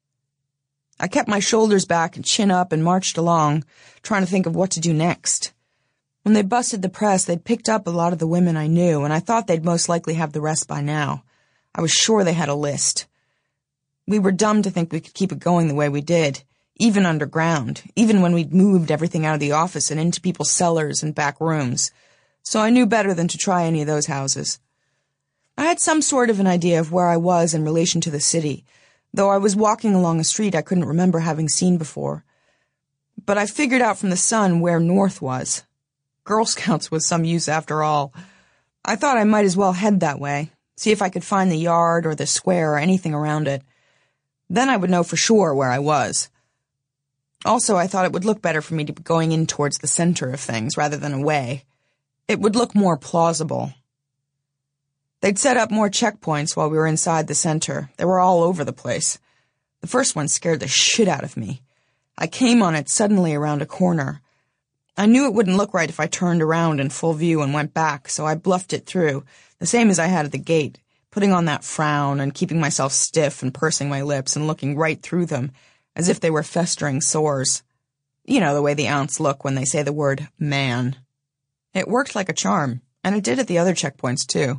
I kept my shoulders back and chin up and marched along, trying to think of what to do next. When they busted the press, they'd picked up a lot of the women I knew, and I thought they'd most likely have the rest by now. I was sure they had a list. We were dumb to think we could keep it going the way we did, even underground, even when we'd moved everything out of the office and into people's cellars and back rooms. So I knew better than to try any of those houses. I had some sort of an idea of where I was in relation to the city, though I was walking along a street I couldn't remember having seen before. But I figured out from the sun where north was. Girl Scouts was some use after all. I thought I might as well head that way, see if I could find the yard or the square or anything around it. Then I would know for sure where I was. Also, I thought it would look better for me to be going in towards the center of things rather than away. It would look more plausible. They'd set up more checkpoints while we were inside the center. They were all over the place. The first one scared the shit out of me. I came on it suddenly around a corner. I knew it wouldn't look right if I turned around in full view and went back, so I bluffed it through, the same as I had at the gate, putting on that frown and keeping myself stiff and pursing my lips and looking right through them, as if they were festering sores. You know the way the ounce look when they say the word man. It worked like a charm, and it did at the other checkpoints too.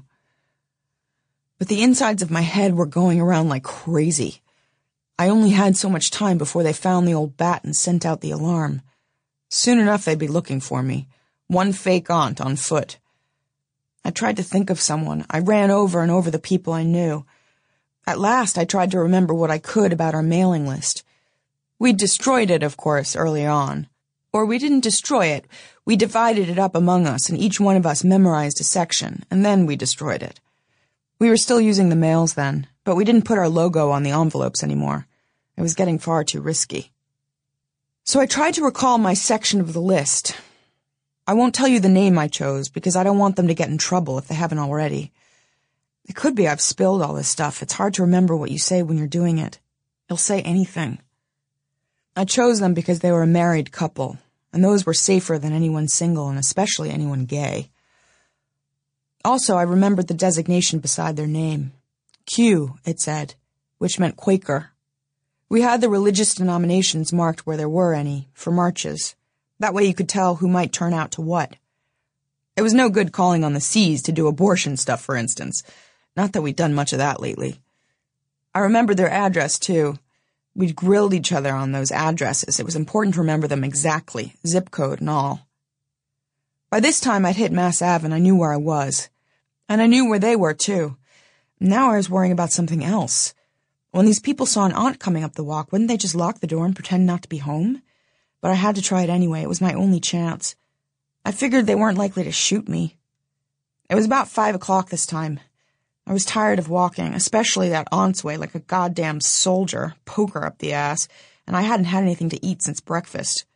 But the insides of my head were going around like crazy. I only had so much time before they found the old bat and sent out the alarm. Soon enough they'd be looking for me. One fake aunt on foot. I tried to think of someone. I ran over and over the people I knew. At last I tried to remember what I could about our mailing list. We'd destroyed it, of course, early on. Or we didn't destroy it. We divided it up among us, and each one of us memorized a section, and then we destroyed it. We were still using the mails then, but we didn't put our logo on the envelopes anymore. It was getting far too risky. So I tried to recall my section of the list. I won't tell you the name I chose because I don't want them to get in trouble if they haven't already. It could be I've spilled all this stuff. It's hard to remember what you say when you're doing it. You'll say anything. I chose them because they were a married couple, and those were safer than anyone single and especially anyone gay. Also, I remembered the designation beside their name. Q, it said, which meant Quaker. We had the religious denominations marked where there were any, for marches. That way you could tell who might turn out to what. It was no good calling on the C's to do abortion stuff, for instance. Not that we'd done much of that lately. I remembered their address, too. We'd grilled each other on those addresses. It was important to remember them exactly, zip code and all. By this time, I'd hit Mass Ave and I knew where I was. And I knew where they were, too. Now I was worrying about something else. When these people saw an aunt coming up the walk, wouldn't they just lock the door and pretend not to be home? But I had to try it anyway. It was my only chance. I figured they weren't likely to shoot me. It was about five o'clock this time. I was tired of walking, especially that aunt's way, like a goddamn soldier, poker up the ass, and I hadn't had anything to eat since breakfast.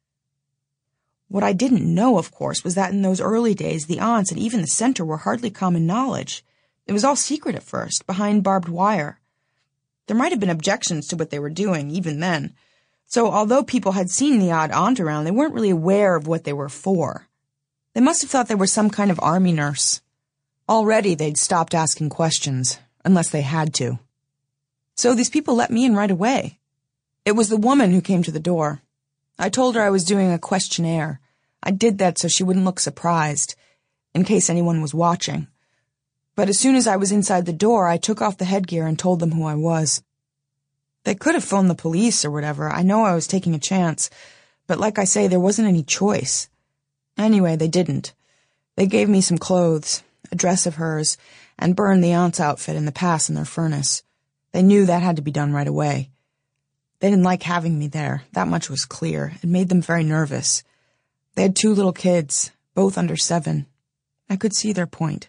What I didn't know, of course, was that in those early days, the aunts and even the center were hardly common knowledge. It was all secret at first, behind barbed wire. There might have been objections to what they were doing, even then. So although people had seen the odd aunt around, they weren't really aware of what they were for. They must have thought they were some kind of army nurse. Already they'd stopped asking questions, unless they had to. So these people let me in right away. It was the woman who came to the door. I told her I was doing a questionnaire. I did that so she wouldn't look surprised, in case anyone was watching. But as soon as I was inside the door, I took off the headgear and told them who I was. They could have phoned the police or whatever. I know I was taking a chance, but like I say, there wasn't any choice. Anyway, they didn't. They gave me some clothes, a dress of hers, and burned the aunt's outfit in the pass in their furnace. They knew that had to be done right away. They didn't like having me there. That much was clear. It made them very nervous. They had two little kids, both under seven. I could see their point.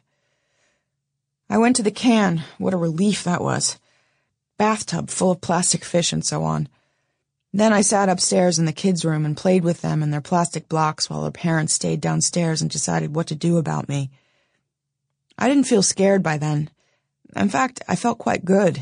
I went to the can. What a relief that was. Bathtub full of plastic fish and so on. Then I sat upstairs in the kids' room and played with them and their plastic blocks while their parents stayed downstairs and decided what to do about me. I didn't feel scared by then. In fact, I felt quite good.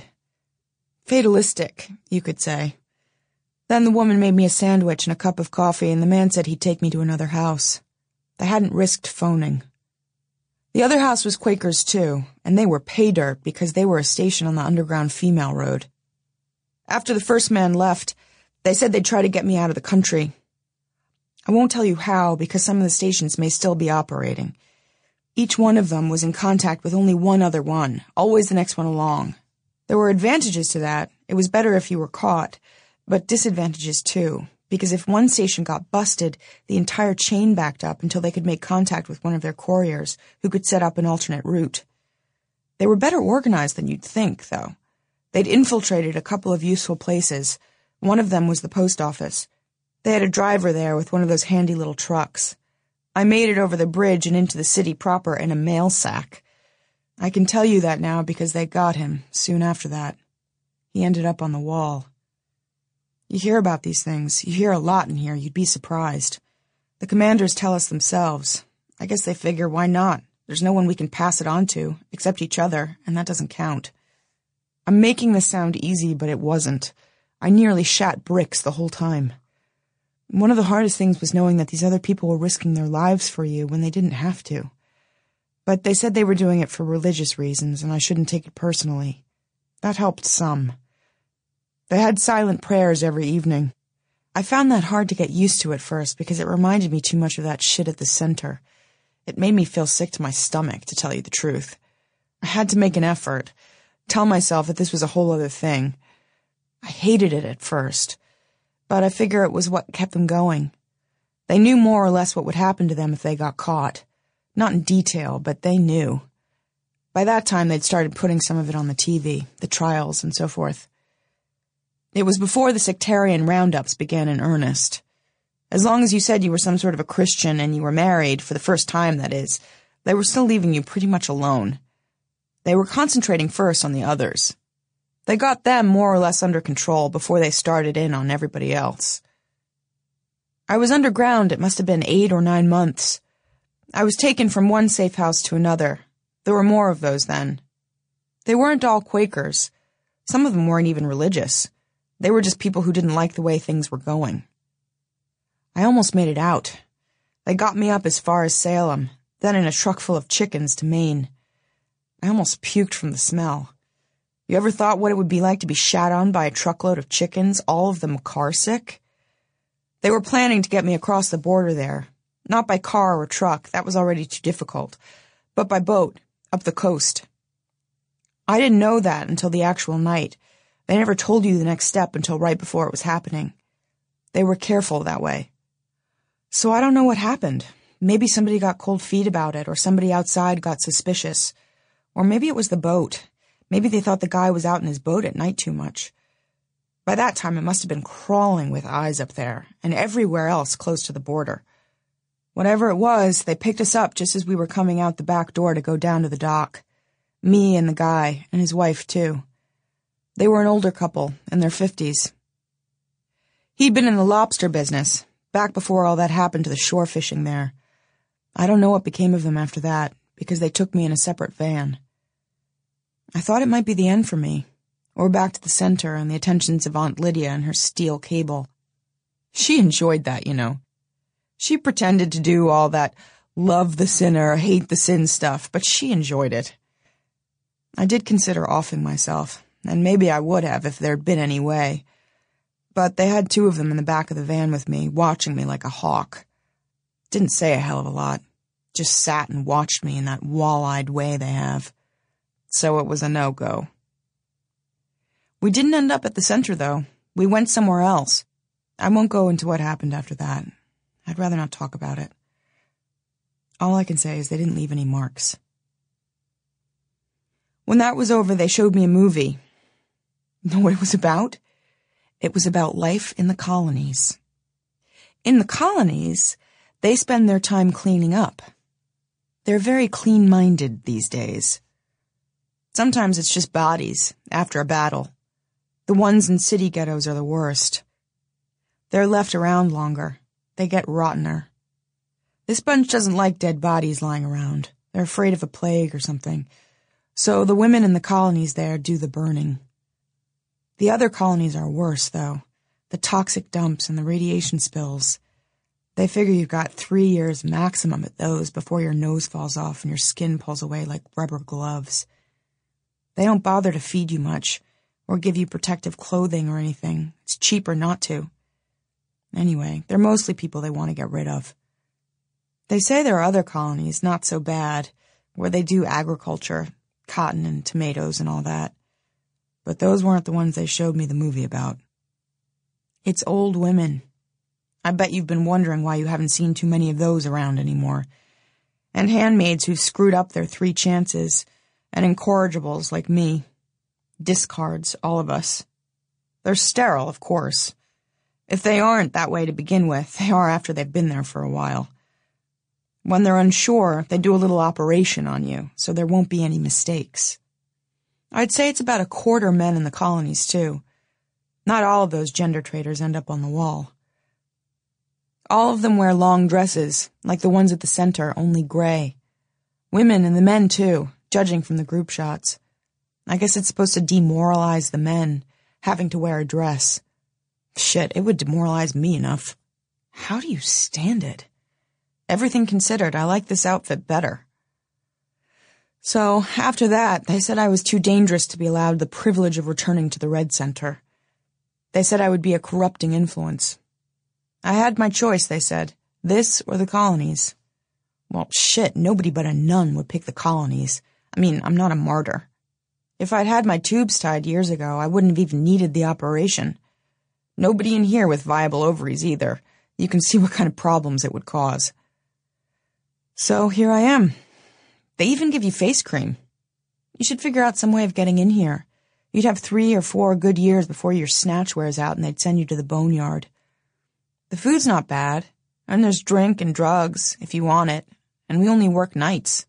Fatalistic, you could say. Then the woman made me a sandwich and a cup of coffee, and the man said he'd take me to another house. They hadn't risked phoning. The other house was Quakers, too, and they were pay dirt because they were a station on the underground female road. After the first man left, they said they'd try to get me out of the country. I won't tell you how, because some of the stations may still be operating. Each one of them was in contact with only one other one, always the next one along. There were advantages to that. It was better if you were caught, but disadvantages too, because if one station got busted, the entire chain backed up until they could make contact with one of their couriers, who could set up an alternate route. They were better organized than you'd think, though. They'd infiltrated a couple of useful places. One of them was the post office. They had a driver there with one of those handy little trucks. I made it over the bridge and into the city proper in a mail sack. I can tell you that now because they got him soon after that. He ended up on the wall. You hear about these things. You hear a lot in here. You'd be surprised. The commanders tell us themselves. I guess they figure, why not? There's no one we can pass it on to, except each other, and that doesn't count. I'm making this sound easy, but it wasn't. I nearly shat bricks the whole time. One of the hardest things was knowing that these other people were risking their lives for you when they didn't have to. But they said they were doing it for religious reasons, and I shouldn't take it personally. That helped some. They had silent prayers every evening. I found that hard to get used to at first because it reminded me too much of that shit at the center. It made me feel sick to my stomach, to tell you the truth. I had to make an effort, tell myself that this was a whole other thing. I hated it at first, but I figure it was what kept them going. They knew more or less what would happen to them if they got caught. Not in detail, but they knew. By that time, they'd started putting some of it on the T V, the trials, and so forth. It was before the sectarian roundups began in earnest. As long as you said you were some sort of a Christian and you were married, for the first time, that is, they were still leaving you pretty much alone. They were concentrating first on the others. They got them more or less under control before they started in on everybody else. I was underground, it must have been eight or nine months. I was taken from one safe house to another. There were more of those then. They weren't all Quakers. Some of them weren't even religious. They were just people who didn't like the way things were going. I almost made it out. They got me up as far as Salem, then in a truck full of chickens to Maine. I almost puked from the smell. You ever thought what it would be like to be shat on by a truckload of chickens, all of them car-sick? They were planning to get me across the border there. Not by car or truck, that was already too difficult, but by boat, up the coast. I didn't know that until the actual night, They never told you the next step until right before it was happening. They were careful that way. So I don't know what happened. Maybe somebody got cold feet about it, or somebody outside got suspicious. Or maybe it was the boat. Maybe they thought the guy was out in his boat at night too much. By that time, it must have been crawling with eyes up there, and everywhere else close to the border. Whatever it was, they picked us up just as we were coming out the back door to go down to the dock. Me and the guy, and his wife, too. They were an older couple, in their fifties. He'd been in the lobster business, back before all that happened to the shore fishing there. I don't know what became of them after that, because they took me in a separate van. I thought it might be the end for me, or back to the center and the attentions of Aunt Lydia and her steel cable. She enjoyed that, you know. She pretended to do all that love the sinner, hate the sin stuff, but she enjoyed it. I did consider offing myself, and maybe I would have if there'd been any way. But they had two of them in the back of the van with me, watching me like a hawk. Didn't say a hell of a lot, just sat and watched me in that wall-eyed way they have. So it was a no-go. We didn't end up at the center, though. We went somewhere else. I won't go into what happened after that. I'd rather not talk about it. All I can say is they didn't leave any marks. When that was over, they showed me a movie. Know what it was about? It was about life in the colonies. In the colonies, they spend their time cleaning up. They're very clean-minded these days. Sometimes it's just bodies, after a battle. The ones in city ghettos are the worst. They're left around longer. They get rottener. This bunch doesn't like dead bodies lying around. They're afraid of a plague or something. So the women in the colonies there do the burning. The other colonies are worse, though. The toxic dumps and the radiation spills. They figure you've got three years maximum at those before your nose falls off and your skin pulls away like rubber gloves. They don't bother to feed you much or give you protective clothing or anything. It's cheaper not to. Anyway, they're mostly people they want to get rid of. They say there are other colonies, not so bad, where they do agriculture, cotton and tomatoes and all that. But those weren't the ones they showed me the movie about. It's old women. I bet you've been wondering why you haven't seen too many of those around anymore. And handmaids who've screwed up their three chances, and incorrigibles like me. Discards, all of us. They're sterile, of course. If they aren't that way to begin with, they are after they've been there for a while. When they're unsure, they do a little operation on you, so there won't be any mistakes. I'd say it's about a quarter men in the colonies, too. Not all of those gender traitors end up on the wall. All of them wear long dresses, like the ones at the center, only gray. Women and the men, too, judging from the group shots. I guess it's supposed to demoralize the men, having to wear a dress. Shit, it would demoralize me enough. How do you stand it? Everything considered, I like this outfit better. So, after that, they said I was too dangerous to be allowed the privilege of returning to the Red Center. They said I would be a corrupting influence. I had my choice, they said. This or the colonies. Well, shit, nobody but a nun would pick the colonies. I mean, I'm not a martyr. If I'd had my tubes tied years ago, I wouldn't have even needed the operation. Nobody in here with viable ovaries either. You can see what kind of problems it would cause. So here I am. They even give you face cream. You should figure out some way of getting in here. You'd have three or four good years before your snatch wears out and they'd send you to the boneyard. The food's not bad, and there's drink and drugs, if you want it, and we only work nights.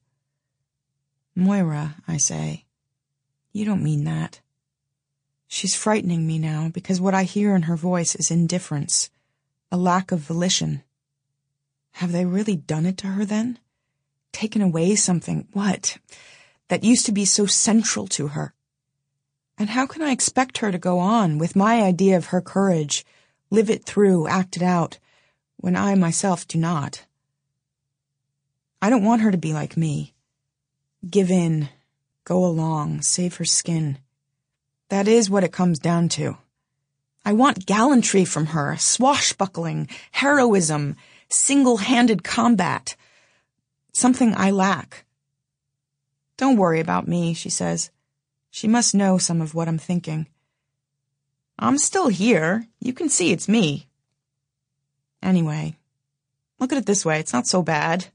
Moira, I say, you don't mean that. She's frightening me now because what I hear in her voice is indifference, a lack of volition. Have they really done it to her then? Taken away something, what, that used to be so central to her? And how can I expect her to go on with my idea of her courage, live it through, act it out, when I myself do not? I don't want her to be like me. Give in, go along, save her skin. That is what it comes down to. I want gallantry from her, swashbuckling, heroism, single-handed combat. Something I lack. Don't worry about me, she says. She must know some of what I'm thinking. I'm still here. You can see it's me. Anyway, look at it this way. It's not so bad.